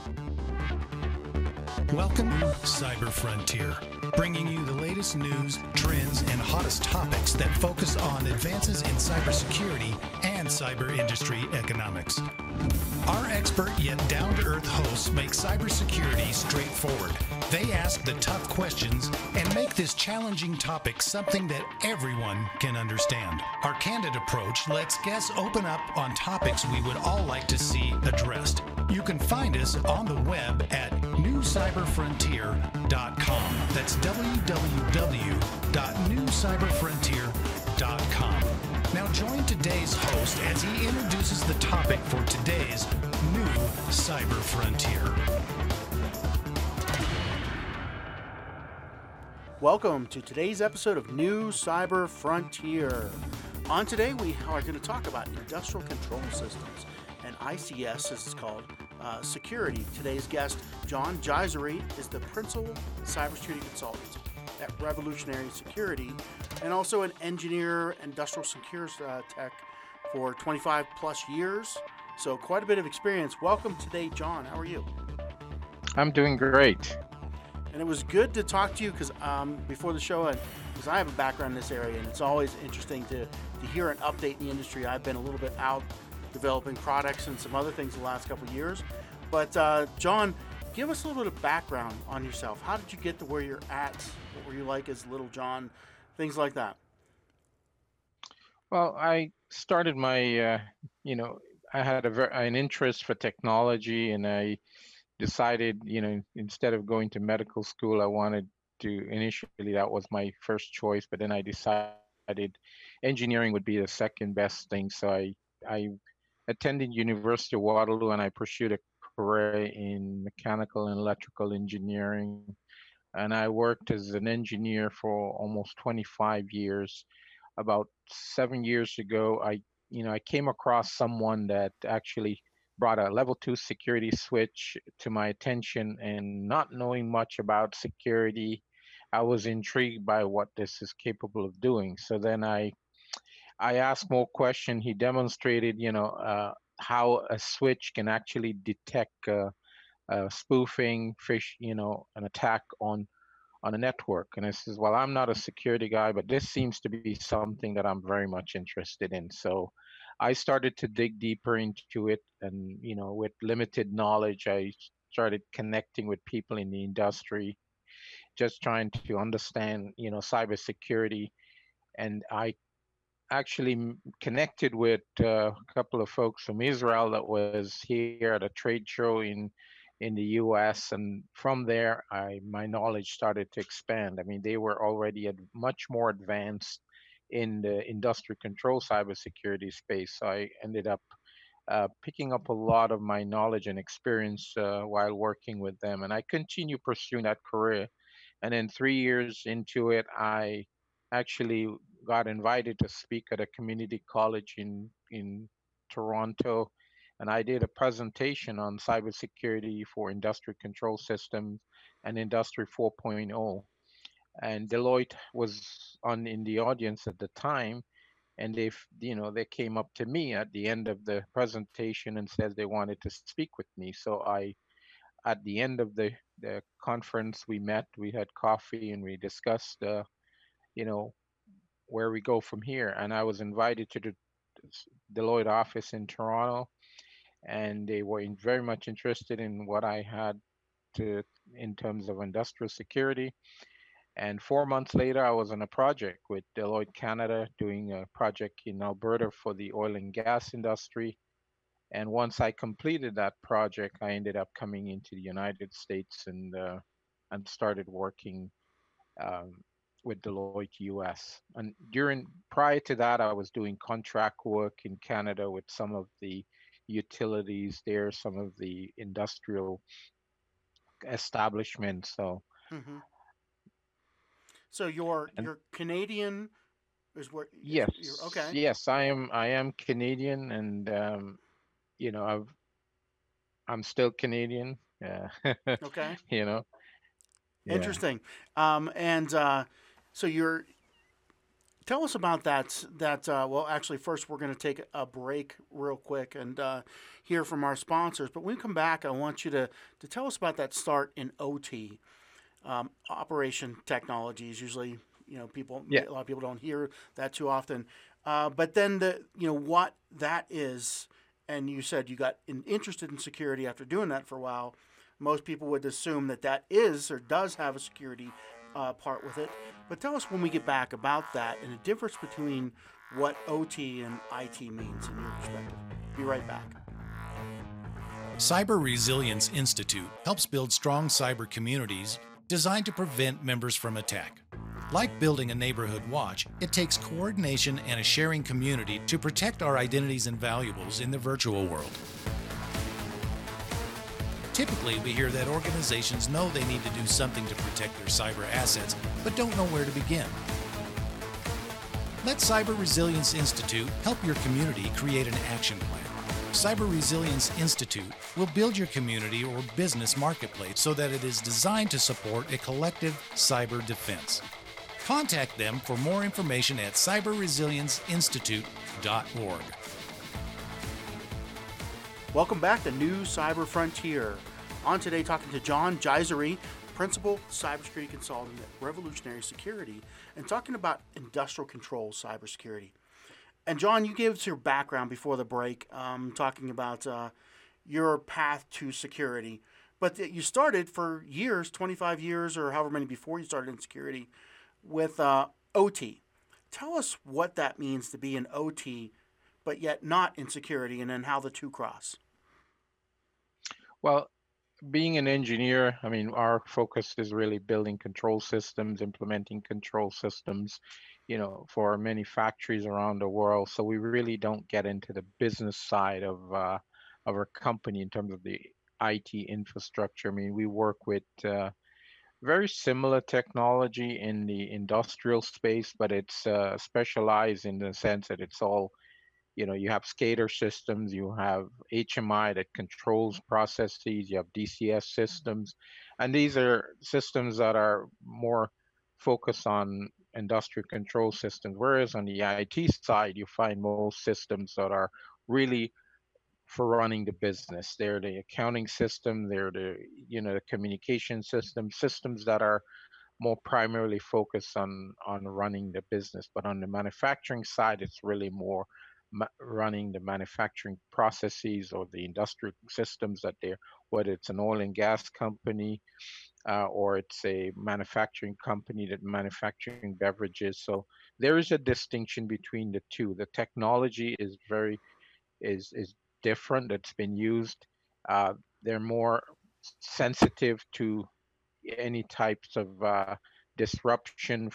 Welcome to Cyber Frontier, bringing you the latest news, trends, and hottest topics that focus on advances in cybersecurity and cyber industry economics. Our expert yet down-to-earth hosts make cybersecurity straightforward. They ask the tough questions and make this challenging topic something that everyone can understand. Our candid approach lets guests open up on topics we would all like to see addressed. You can find us on the web at newcyberfrontier.com. That's www.newcyberfrontier.com. Now join today's host as he introduces the topic for today's new Cyber Frontier. Welcome to today's episode of New Cyber Frontier. On today, we are going to talk about industrial control systems and ICS, as it's called, security. Today's guest, John Geiseri, is the principal cybersecurity consultant at Revolutionary Security and also an engineer, industrial security tech for 25 plus years. So quite a bit of experience. Welcome today, John. How are you? I'm doing great. And it was good to talk to you because before the show, because I have a background in this area, and it's always interesting to hear an update in the industry. I've been a little bit out developing products and some other things the last couple of years. But John, give us a little bit of background on yourself. How did you get to where you're at? What were you like as little John? Things like that. Well, I started my, I had an interest for technology, and I decided, instead of going to medical school, I wanted to, initially, that was my first choice, but then I decided engineering would be the second best thing. So I attended University of Waterloo, and I pursued a career in mechanical and electrical engineering. And I worked as an engineer for almost 25 years. About 7 years ago, I came across someone that actually brought a level 2 security switch to my attention, and not knowing much about security, I was intrigued by what this is capable of doing. So then I asked more questions. He demonstrated, how a switch can actually detect spoofing, an attack on a network. And I says, well, I'm not a security guy, but this seems to be something that I'm very much interested in. So I started to dig deeper into it, and with limited knowledge, I started connecting with people in the industry, just trying to understand, cybersecurity. And I actually connected with a couple of folks from Israel that was here at a trade show in the U.S. And from there, my knowledge started to expand. I mean, they were already much more advanced in the industrial control cybersecurity space. So I ended up picking up a lot of my knowledge and experience while working with them. And I continue pursuing that career. And then 3 years into it, I actually got invited to speak at a community college in Toronto, and I did a presentation on cybersecurity for industrial control systems and Industry 4.0. And Deloitte was on in the audience at the time, and they came up to me at the end of the presentation and said they wanted to speak with me. So at the end of the conference, we met, we had coffee, and we discussed, you know, where we go from here. And I was invited to the Deloitte office in Toronto, and they were very much interested in what I had to in terms of industrial security. And 4 months later, I was on a project with Deloitte Canada, doing a project in Alberta for the oil and gas industry. And once I completed that project, I ended up coming into the United States and started working um, with Deloitte US. And prior to that, I was doing contract work in Canada with some of the utilities there, some of the industrial establishments. So, Mm-hmm. So you're and Canadian is where is yes, you're okay. yes, I am Canadian, and I'm still Canadian. Yeah, Okay. you know, yeah. Interesting. And so you're Tell us about that. Well, actually, first we're going to take a break real quick and hear from our sponsors. But when we come back, I want you to tell us about that start in OT, operation technologies. Usually, Yeah. a lot of people don't hear that too often. But then what that is, and you said you got interested in security after doing that for a while. Most people would assume that that is or does have a security part with it. But tell us when we get back about that and the difference between what OT and IT means in your perspective. Be right back. Cyber Resilience Institute helps build strong cyber communities designed to prevent members from attack. Like building a neighborhood watch, it takes coordination and a sharing community to protect our identities and valuables in the virtual world. Typically, we hear that organizations know they need to do something to protect their cyber assets, but don't know where to begin. Let Cyber Resilience Institute help your community create an action plan. Cyber Resilience Institute will build your community or business marketplace so that it is designed to support a collective cyber defense. Contact them for more information at cyberresilienceinstitute.org. Welcome back to New Cyber Frontier. On today, talking to John Geisery, Principal Cybersecurity Consultant at Revolutionary Security, and talking about industrial control cybersecurity. And John, you gave us your background before the break, talking about your path to security. But you started for years, 25 years or however many before you started in security, with OT. Tell us what that means to be an OT, but yet not in security, and then how the two cross. Well, being an engineer, I mean, our focus is really building control systems, implementing control systems, for many factories around the world. So we really don't get into the business side of our company in terms of the IT infrastructure. I mean, we work with very similar technology in the industrial space, but it's specialized in the sense that it's all, you have SCADA systems, you have HMI that controls processes, you have DCS systems, and these are systems that are more focused on industrial control systems. Whereas on the IT side, you find most systems that are really for running the business. They're the accounting system, they're the communication systems that are more primarily focused on running the business. But on the manufacturing side, it's really more running the manufacturing processes or the industrial systems that they're, whether it's an oil and gas company or it's a manufacturing company that manufacturing beverages. So there is a distinction between the two. The technology is is different that's been used. Uh, they're more sensitive to any types of disruption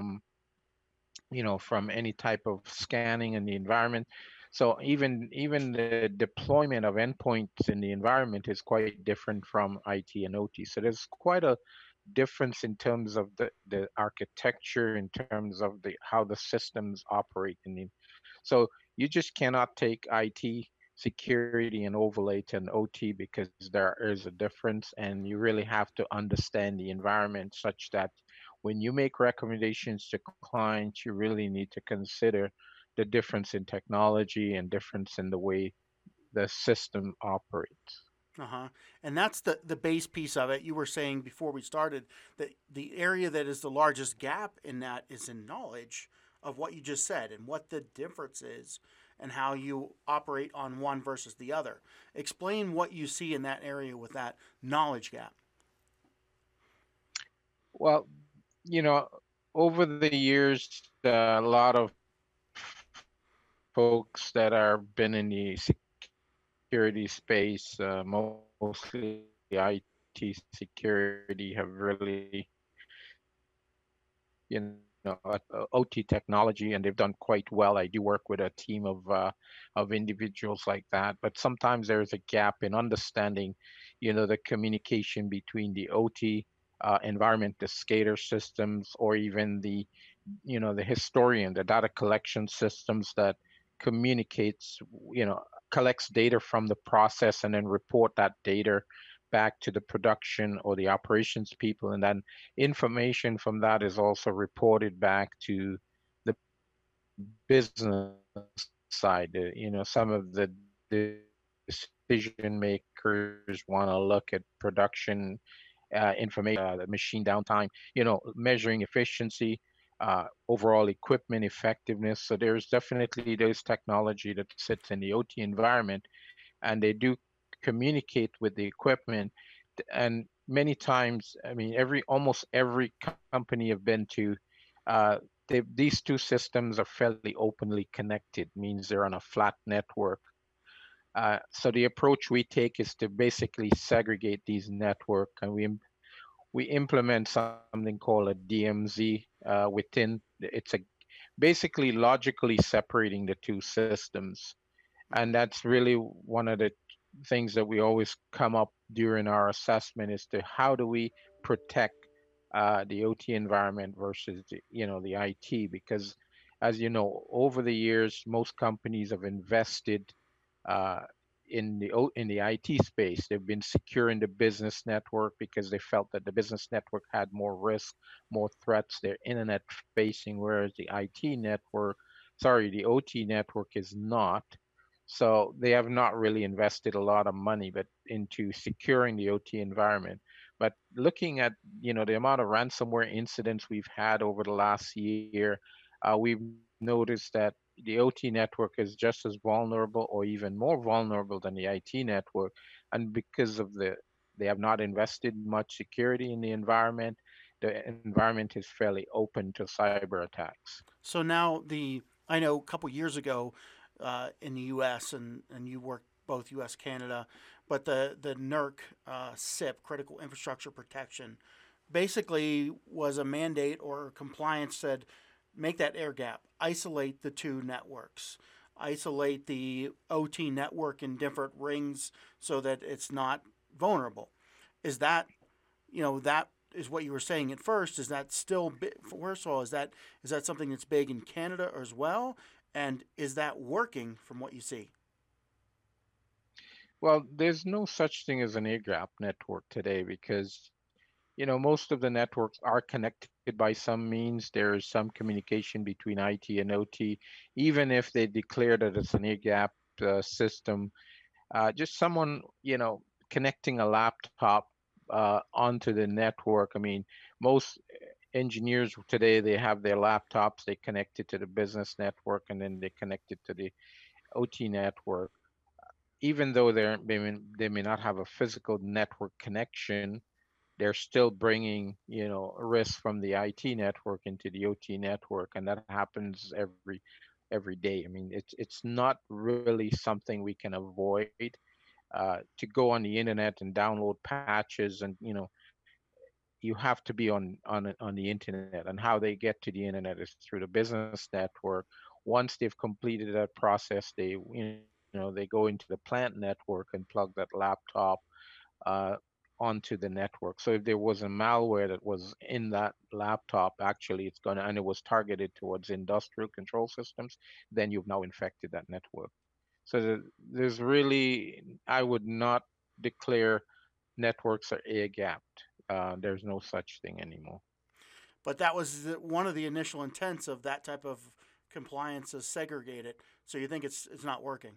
from any type of scanning in the environment. So even the deployment of endpoints in the environment is quite different from IT and OT. So there's quite a difference in terms of the architecture, in terms of the how the systems operate so you just cannot take IT security and overlay to an OT because there is a difference, and you really have to understand the environment such that when you make recommendations to clients, you really need to consider the difference in technology and difference in the way the system operates. Uh-huh. And that's the base piece of it. You were saying before we started that the area that is the largest gap in that is in knowledge of what you just said and what the difference is and how you operate on one versus the other. Explain what you see in that area with that knowledge gap. Well, over the years, a lot of folks that are been in the security space, mostly IT security, have really, OT technology, and they've done quite well. I do work with a team of individuals like that, but sometimes there's a gap in understanding, the communication between the OT environment, the SCADA systems, or even the historian, the data collection systems that communicates, collects data from the process and then report that data back to the production or the operations people. And then information from that is also reported back to the business side. Some of the decision makers want to look at production information, the machine downtime, measuring efficiency, overall equipment effectiveness. So there's definitely those technology that sits in the OT environment, and they do communicate with the equipment. And many times, I mean, almost every company I've been to, uh, these two systems are fairly openly connected, means they're on a flat network. So the approach we take is to basically segregate these network, and we implement something called a DMZ within. It's basically logically separating the two systems, and Mm-hmm. that's really one of the things that we always come up during our assessment is to how do we protect the OT environment versus the IT, because as you know, over the years most companies have invested uh, in the IT space. They've been securing the business network because they felt that the business network had more risk, more threats. They're internet facing, whereas the OT network is not. So they have not really invested a lot of money, but into securing the OT environment. But looking at the amount of ransomware incidents we've had over the last year, we've noticed that the OT network is just as vulnerable or even more vulnerable than the IT network. And because of they have not invested much security in the environment, the environment is fairly open to cyber attacks. So now I know a couple years ago in the U.S. and you worked both U.S. Canada, but the NERC SIP Critical Infrastructure Protection basically was a mandate or compliance said make that air gap, isolate the two networks, isolate the OT network in different rings so that it's not vulnerable. Is that that is what you were saying at first? Is that still first of all is that something that's big in Canada as well? And is that working from what you see? Well, there's no such thing as an air gap network today because most of the networks are connected by some means. There is some communication between IT and OT, even if they declare that it's an air gap system. Just someone, connecting a laptop onto the network. I mean, most engineers today, they have their laptops, they connect it to the business network, and then they connect it to the OT network. Even though they may not have a physical network connection, they're still bringing risk from the IT network into the OT network, and that happens every day. I mean, it's not really something we can avoid. To go on the internet and download patches, and you have to be on the internet, and how they get to the internet is through the business network. Once they've completed that process, they go into the plant network and plug that laptop uh, onto the network. So if there was a malware that was in that laptop, actually it's gonna and it was targeted towards industrial control systems, then you've now infected that network. So there's really, I would not declare networks are air gapped. There's no such thing anymore. But that was one of the initial intents of that type of compliance is segregate it. So you think it's not working?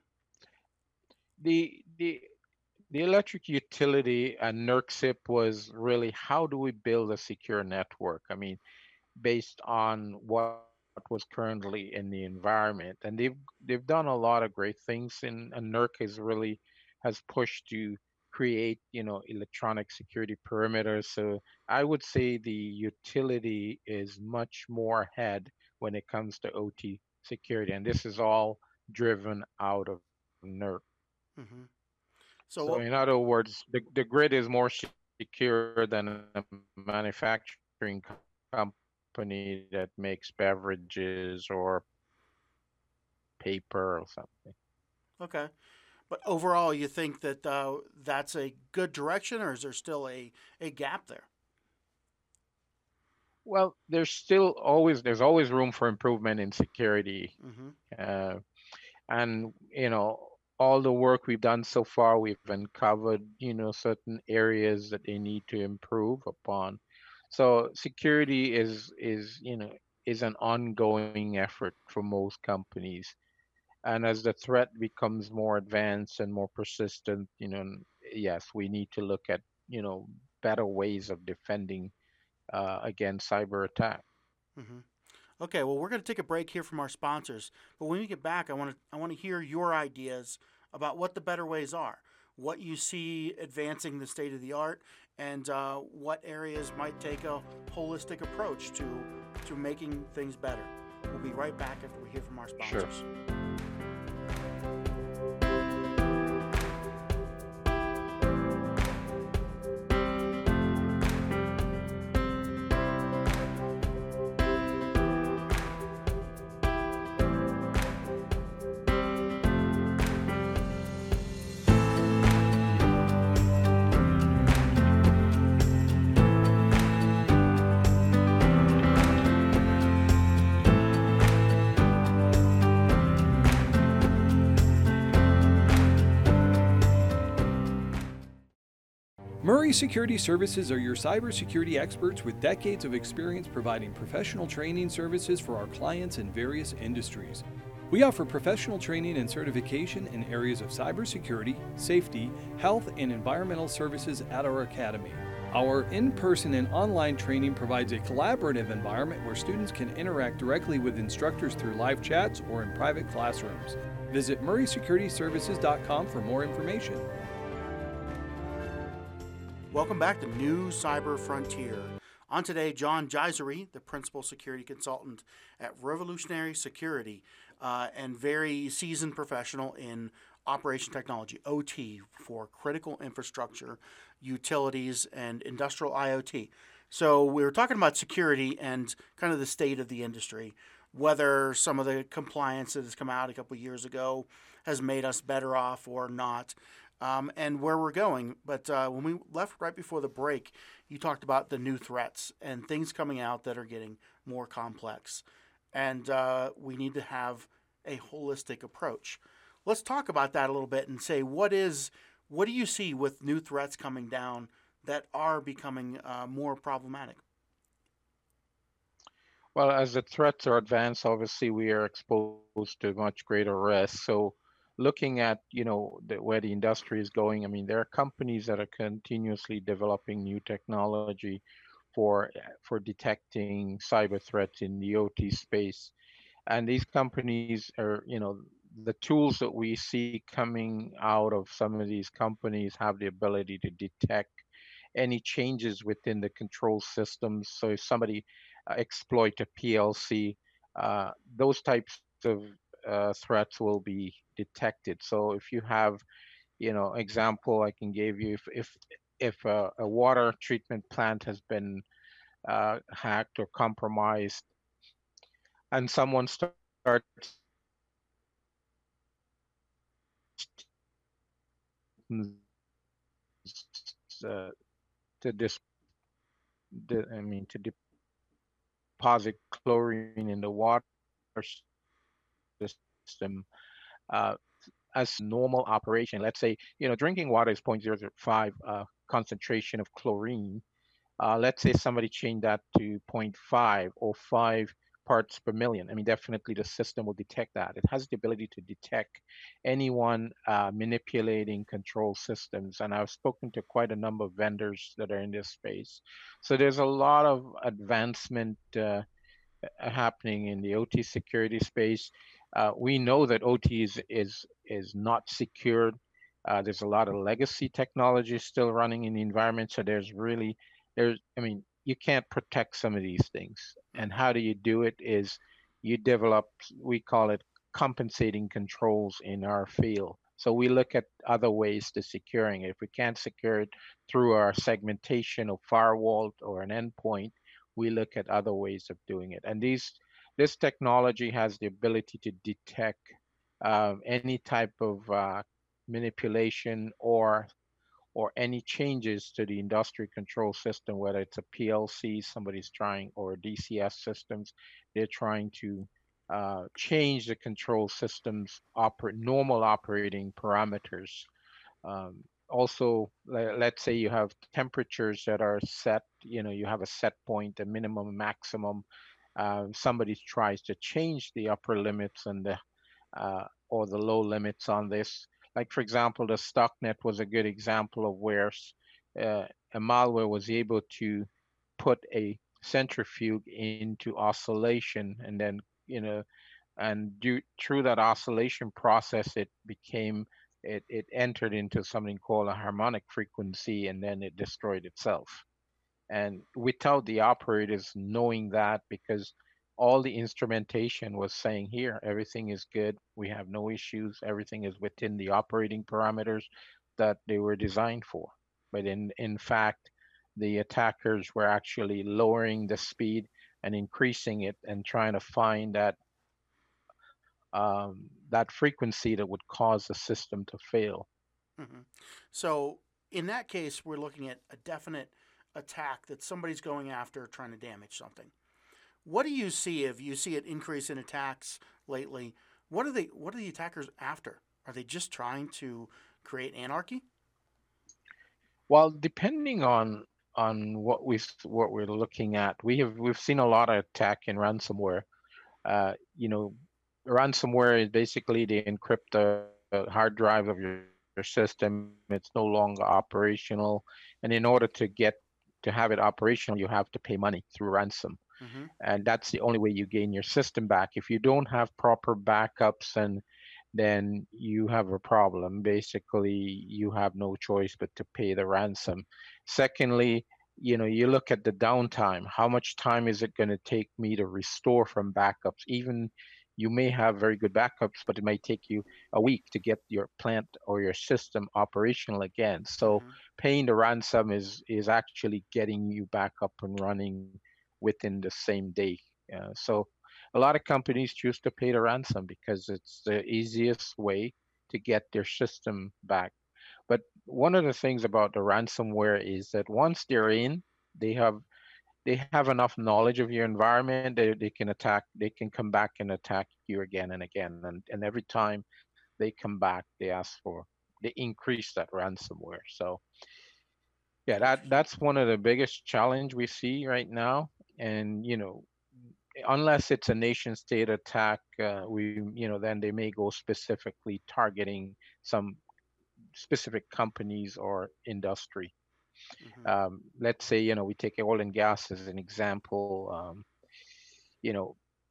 The the electric utility and NERCSIP was really how do we build a secure network? I mean, based on what was currently in the environment, and they've done a lot of great things, and NERC has pushed to create electronic security perimeters. So I would say the utility is much more ahead when it comes to OT security, and this is all driven out of NERC. Mm-hmm. So So in what? other words, the grid is more secure than a manufacturing company that makes beverages or paper or something. Okay. But overall, you think that that's a good direction, or is there still a gap there? Well, there's always room for improvement in security, Mm-hmm. uh, and all the work we've done so far, we've uncovered certain areas that they need to improve upon. So security is is an ongoing effort for most companies. And as the threat becomes more advanced and more persistent, yes, we need to look at, better ways of defending against cyber attack. Hmm. Okay, well, we're going to take a break here from our sponsors, but when we get back, I want to hear your ideas about what the better ways are, what you see advancing the state of the art, and what areas might take a holistic approach to making things better. We'll be right back after we hear from our Sure. sponsors. Murray Security Services are your cybersecurity experts with decades of experience providing professional training services for our clients in various industries. We offer professional training and certification in areas of cybersecurity, safety, health, and environmental services at our academy. Our in-person and online training provides a collaborative environment where students can interact directly with instructors through live chats or in private classrooms. Visit murraysecurityservices.com for more information. Welcome back to New Cyber Frontier. On today, John Geysery, the Principal Security Consultant at Revolutionary Security, and very seasoned professional in Operation Technology, OT, for critical infrastructure, utilities, and industrial IoT. So we were talking about security and kind of the state of the industry, whether some of the compliance that has come out a couple of years ago has made us better off or not, and where we're going. But when we left right before the break, you talked about the new threats and things coming out that are getting more complex. And we need to have a holistic approach. Let's talk about that a little bit and say what do you see with new threats coming down that are becoming more problematic? Well, as the threats are advanced, obviously we are exposed to much greater risk. So, looking at where the industry is going, I mean, there are companies that are continuously developing new technology for detecting cyber threats in the OT space. And these companies are, the tools that we see coming out of some of these companies have the ability to detect any changes within the control systems. So if somebody exploit a PLC, those types of threats will be detected. So if you have, example I can give you, if a water treatment plant has been hacked or compromised, and someone starts uh, to to deposit chlorine in the water system, uh, as normal operation. Let's say, drinking water is 0.005 concentration of chlorine. Let's say somebody changed that to zero point 0.5 or 5 parts per million. I mean, definitely the system will detect that. It has the ability to detect anyone manipulating control systems. And I've spoken to quite a number of vendors that are in this space. So there's a lot of advancement happening in the OT security space. We know that OT is not secured. There's a lot of legacy technology still running in the environment. So I mean, you can't protect some of these things. And how do you do it is you develop, we call it compensating controls in our field. So we look at other ways to securing it. If we can't secure it through our segmentation of firewall or an endpoint, we look at other ways of doing it. And this technology has the ability to detect any type of manipulation or any changes to the industry control system, whether it's a PLC somebody's trying or DCS systems, they're trying to change the control system's normal operating parameters. Also, let's say you have temperatures that are set, you have a set point, a minimum, maximum, somebody tries to change the upper limits and the or the low limits on this. Like for example, the Stuxnet was a good example of where uh, a malware was able to put a centrifuge into oscillation, and then through that oscillation process, it entered into something called a harmonic frequency, and then it destroyed itself. And without the operators knowing that, because all the instrumentation was saying here, everything is good, we have no issues, everything is within the operating parameters that they were designed for. But in fact, the attackers were actually lowering the speed and increasing it and trying to find that frequency that would cause the system to fail. Hmm. So in that case, we're looking at a definite attack that somebody's going after, trying to damage something. What do you see if you see an increase in attacks lately? What are the attackers after? Are they just trying to create anarchy? Well, depending on what we're looking at, we've seen a lot of attack in ransomware. Uh, you know, Ransomware is basically they encrypt the hard drive of your system. It's no longer operational, and in order to have it operational, you have to pay money through ransom, Mm-hmm. and that's the only way you gain your system back. If you don't have proper backups, and then you have a problem. Basically, you have no choice but to pay the ransom. Secondly, you look at the downtime. How much time is it going to take me to restore from backups? Even you may have very good backups, but it might take you a week to get your plant or your system operational again. So Mm-hmm. paying the ransom is actually getting you back up and running within the same day. So a lot of companies choose to pay the ransom because it's the easiest way to get their system back. But one of the things about the ransomware is that once they're in, they have they have enough knowledge of your environment. They can come back and attack you again and again. And every time they come back, they increase that ransomware. So yeah, Interesting. that's one of the biggest challenge we see right now. And unless it's a nation state attack, then they may go specifically targeting some specific companies or industry. Mm-hmm. Let's say, we take oil and gas as an example. You know,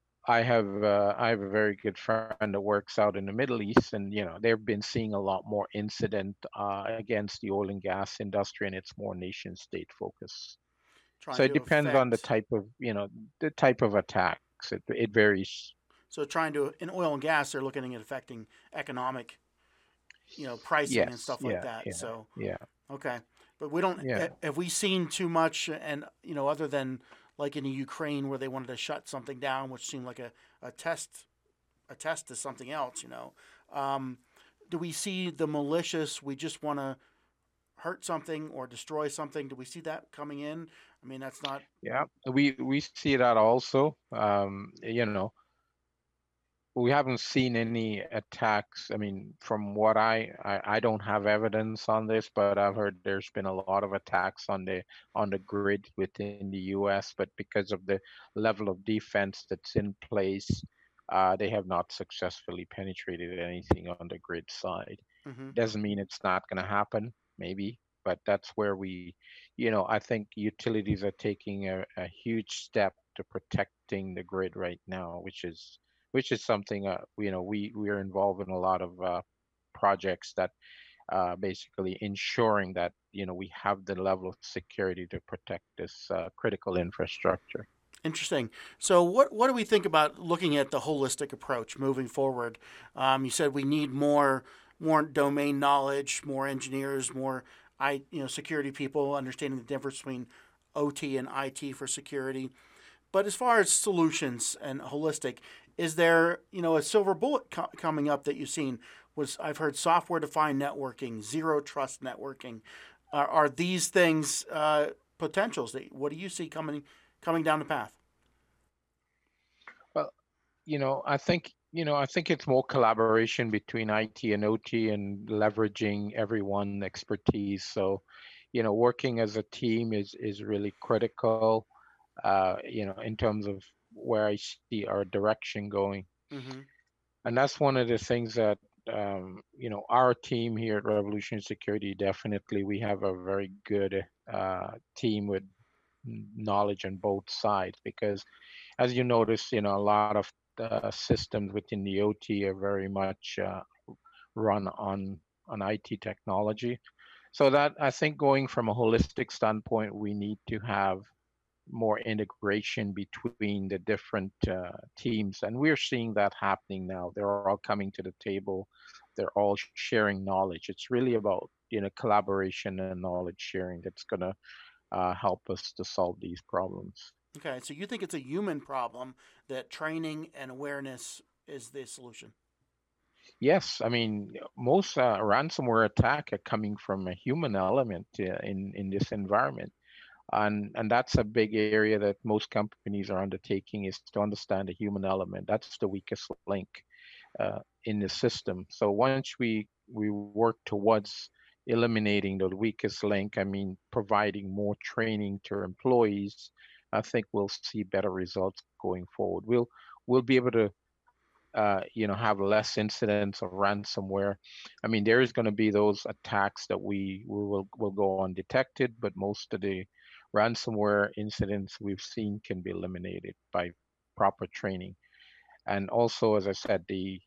I have a very good friend that works out in the Middle East, and they've been seeing a lot more incident against the oil and gas industry, and it's more nation state focused. So Trying it to depends on affect. the type of attacks. It varies. So trying to in oil and gas, they're looking at affecting economic, pricing and Yes, stuff like yeah, that. yeah, So yeah, okay, but we don't. yeah. Have we seen too much? And other than like in the Ukraine where they wanted to shut something down, which seemed like a test to something else. Um, do we see the malicious? We just want to hurt something or destroy something. Do we see that coming in? I mean, that's not. Yeah, we see that also. We haven't seen any attacks. I mean, from what I don't have evidence on this, but I've heard there's been a lot of attacks on the grid within the U.S. But because of the level of defense that's in place, they have not successfully penetrated anything on the grid side. Mm-hmm. Doesn't mean it's not going to happen, maybe, but that's where I think utilities are taking a huge step to protecting the grid right now, which is something we are involved in a lot of projects that basically ensuring that we have the level of security to protect this critical infrastructure. Interesting. So, what do we think about looking at the holistic approach moving forward? You said we need more domain knowledge, more engineers, more security people understanding the difference between OT and IT for security. But as far as solutions and holistic, is there a silver bullet coming up that you've seen? Was I've heard software defined networking, zero trust networking. Are these things potentials? What do you see coming down the path? Well, I think it's more collaboration between IT and OT and leveraging everyone expertise. So, working as a team is really critical. In terms of where I see our direction going. Mm-hmm. And that's one of the things that our team here at Revolution Security, definitely we have a very good team with knowledge on both sides, because as you notice, a lot of systems within the OT are very much run on IT technology. So that, I think, going from a holistic standpoint, we need to have more integration between the different teams, and we're seeing that happening now. They're all coming to the table. They're all sharing knowledge. It's really about collaboration and knowledge sharing that's going to help us to solve these problems. Okay, so you think it's a human problem that training and awareness is the solution? Yes, I mean, most ransomware attack are coming from a human element in this environment, and that's a big area that most companies are undertaking, is to understand the human element. That's the weakest link in the system. So once we work towards eliminating the weakest link, I mean, providing more training to employees, I think we'll see better results going forward. We'll be able to have less incidents of ransomware. I mean, there is going to be those attacks that we will go undetected, but most of the ransomware incidents we've seen can be eliminated by proper training. And also, as I said,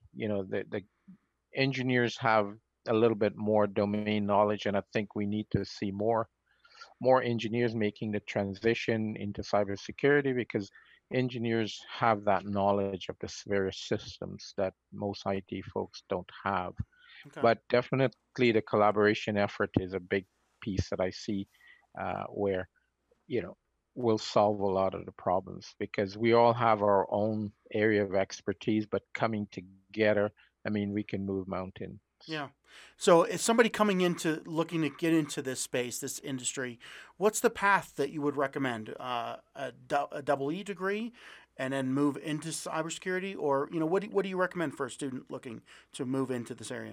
the engineers have a little bit more domain knowledge, and I think we need to see more engineers making the transition into cybersecurity, because engineers have that knowledge of the various systems that most IT folks don't have. Okay. But definitely the collaboration effort is a big piece that I see where, you know, will solve a lot of the problems, because we all have our own area of expertise, but coming together, I mean, we can move mountains. Yeah. So, if somebody coming into looking to get into this space, this industry, what's the path that you would recommend? A double E degree, and then move into cybersecurity, or what do you recommend for a student looking to move into this area?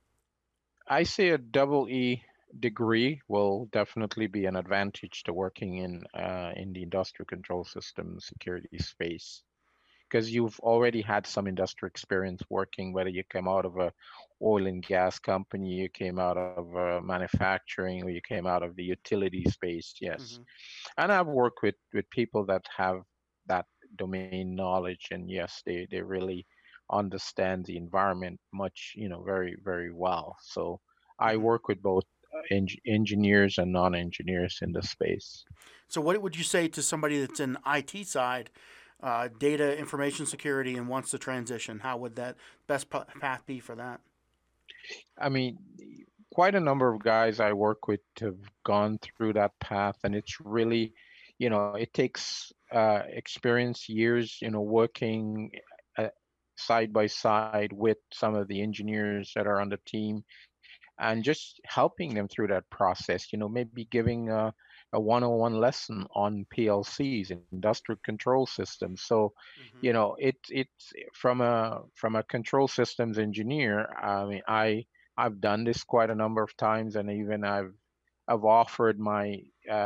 I say a double E degree will definitely be an advantage to working in the industrial control system security space, because you've already had some industry experience working, whether you came out of a oil and gas company, you came out of manufacturing, or you came out of the utility space. Yes, Mm-hmm. and I've worked with people that have that domain knowledge, and yes, they really understand the environment much, very very well. So I Mm-hmm. work with both engineers and non-engineers in the space. So, what would you say to somebody that's in IT side, data information security, and wants to transition? How would that best path be for that? I mean, quite a number of guys I work with have gone through that path, and it's really, it takes experience, years, working uh, side by side with some of the engineers that are on the team, and just helping them through that process. Maybe giving a one-on-one lesson on PLCs, industrial control systems. So, Mm-hmm. it's from a control systems engineer. I mean, I've done this quite a number of times, and even I've offered my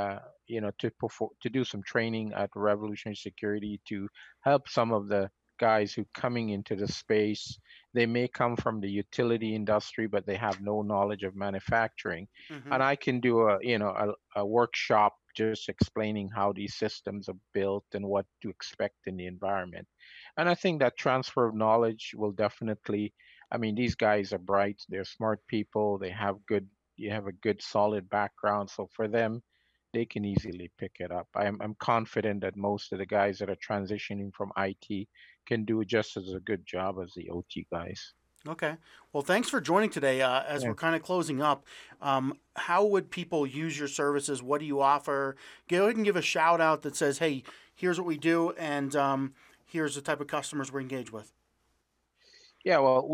to do some training at Revolutionary Security to help some of the guys who coming into the space. They may come from the utility industry, but they have no knowledge of manufacturing, Mm-hmm. and I can do a workshop just explaining how these systems are built and what to expect in the environment. And I think that transfer of knowledge will definitely, I mean, these guys are bright, they're smart people, they have good, you have a good solid background. So for them, they can easily pick it up. I'm confident that most of the guys that are transitioning from IT can do just as a good job as the OT guys. Okay. Well, thanks for joining today. As Yeah. we're kind of closing up, how would people use your services? What do you offer? Go ahead and give a shout out that says, "Hey, here's what we do, and here's the type of customers we're engaged with." Yeah, well,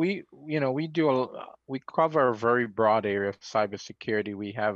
we cover a very broad area of cybersecurity.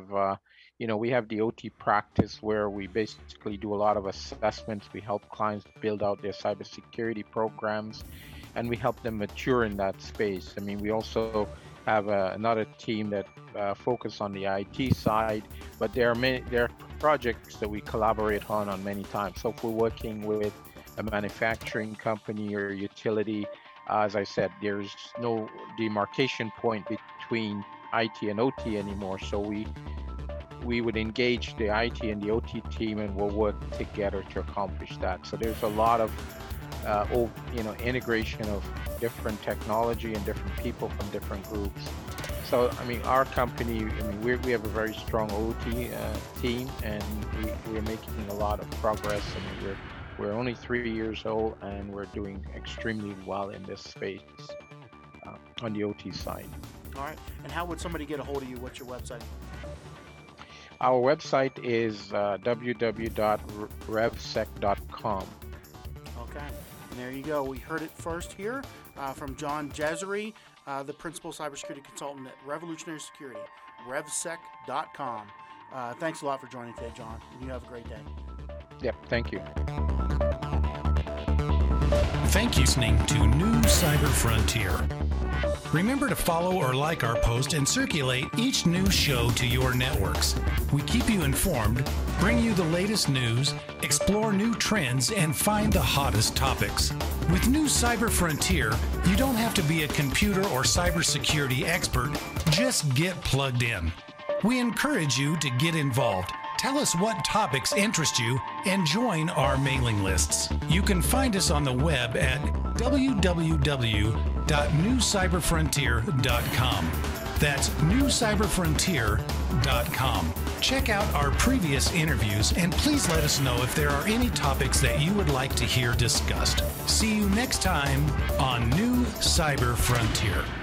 We have the OT practice where we basically do a lot of assessments. We help clients build out their cybersecurity programs, and we help them mature in that space. I mean, we also have another team that focus on the IT side, but there are projects that we collaborate on many times. So if we're working with a manufacturing company or utility. As I said, there's no demarcation point between IT and OT anymore. So we would engage the IT and the OT team, and we'll work together to accomplish that. So there's a lot of integration of different technology and different people from different groups. So I mean, our company, we have a very strong OT team, and we're making a lot of progress. I mean, we're only 3 years old, and we're doing extremely well in this space on the OT side. All right. And how would somebody get a hold of you? What's your website? Our website is www.revsec.com. Okay. And there you go. We heard it first here from John Jazzery, the principal cybersecurity consultant at Revolutionary Security, revsec.com. Thanks a lot for joining today, John. And you have a great day. Yep. Thank you. Thank you for listening to New Cyber Frontier. Remember to follow or like our post and circulate each new show to your networks. We keep you informed, bring you the latest news, explore new trends, and find the hottest topics. With New Cyber Frontier, you don't have to be a computer or cybersecurity expert. Just get plugged in. We encourage you to get involved. Tell us what topics interest you and join our mailing lists. You can find us on the web at www.newcyberfrontier.com. That's newcyberfrontier.com. Check out our previous interviews and please let us know if there are any topics that you would like to hear discussed. See you next time on New Cyber Frontier.